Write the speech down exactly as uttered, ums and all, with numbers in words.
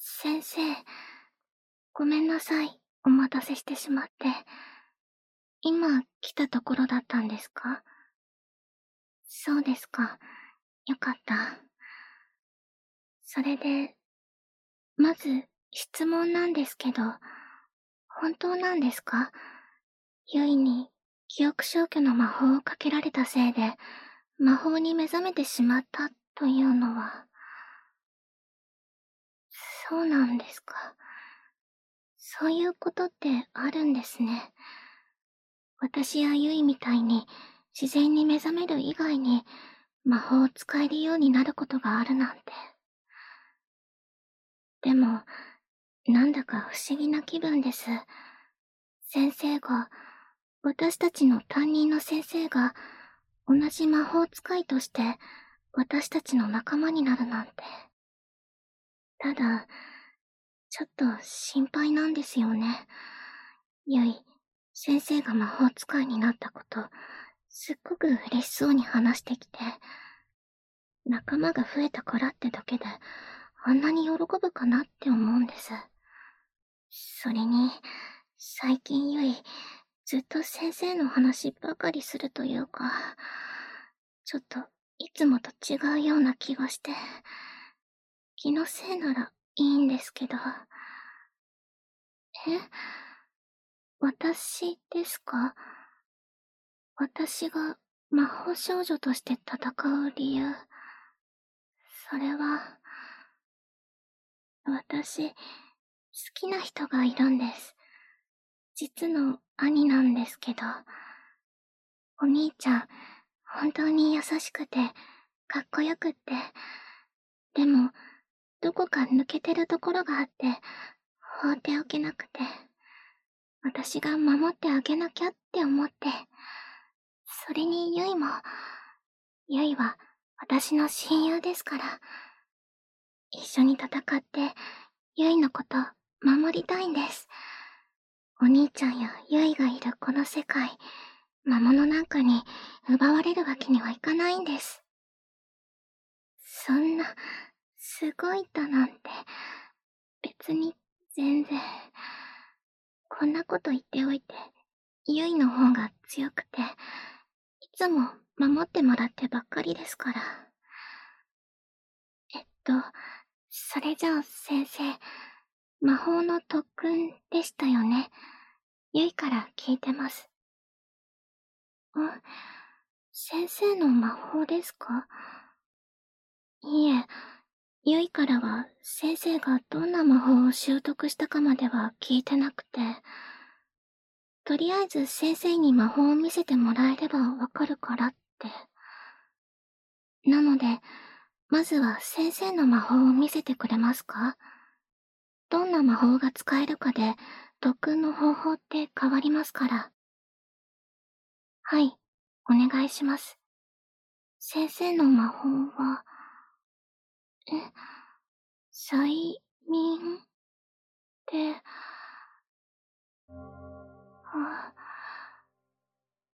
先生、ごめんなさい。お待たせしてしまって。今来たところだったんですか？そうですか。よかった。それで、まず質問なんですけど、本当なんですか？ユイに記憶消去の魔法をかけられたせいで、魔法に目覚めてしまったというのは。そうなんですか。そういうことってあるんですね。私やユイみたいに自然に目覚める以外に魔法を使えるようになることがあるなんて。でも、なんだか不思議な気分です。先生が、私たちの担任の先生が、同じ魔法使いとして私たちの仲間になるなんて。ただ、ちょっと心配なんですよね。ゆい、先生が魔法使いになったこと、すっごく嬉しそうに話してきて、仲間が増えたからってだけで、あんなに喜ぶかなって思うんです。それに、最近ゆい、ずっと先生の話ばかりするというか、ちょっといつもと違うような気がして、気のせいならいいんですけど。え？私ですか？私が魔法少女として戦う理由。それは、私、好きな人がいるんです。実の兄なんですけど、お兄ちゃん、本当に優しくて、かっこよくって、でも、どこか抜けてるところがあって、放っておけなくて、私が守ってあげなきゃって思って、それにユイも、ユイは私の親友ですから、一緒に戦って、ユイのこと守りたいんです。お兄ちゃんやユイがいるこの世界、魔物なんかに奪われるわけにはいかないんです。そんな、すごいだなんて、別に全然。こんなこと言っておいて、ユイの方が強くて、いつも守ってもらってばっかりですから。えっと、それじゃあ先生、魔法の特訓でしたよね。ユイから聞いてます。あ、先生の魔法ですか？いえ、ユイからは先生がどんな魔法を習得したかまでは聞いてなくて、とりあえず先生に魔法を見せてもらえればわかるからって。なので、まずは先生の魔法を見せてくれますか？どんな魔法が使えるかで、特訓の方法って変わりますから。はい、お願いします。先生の魔法は、え、催眠？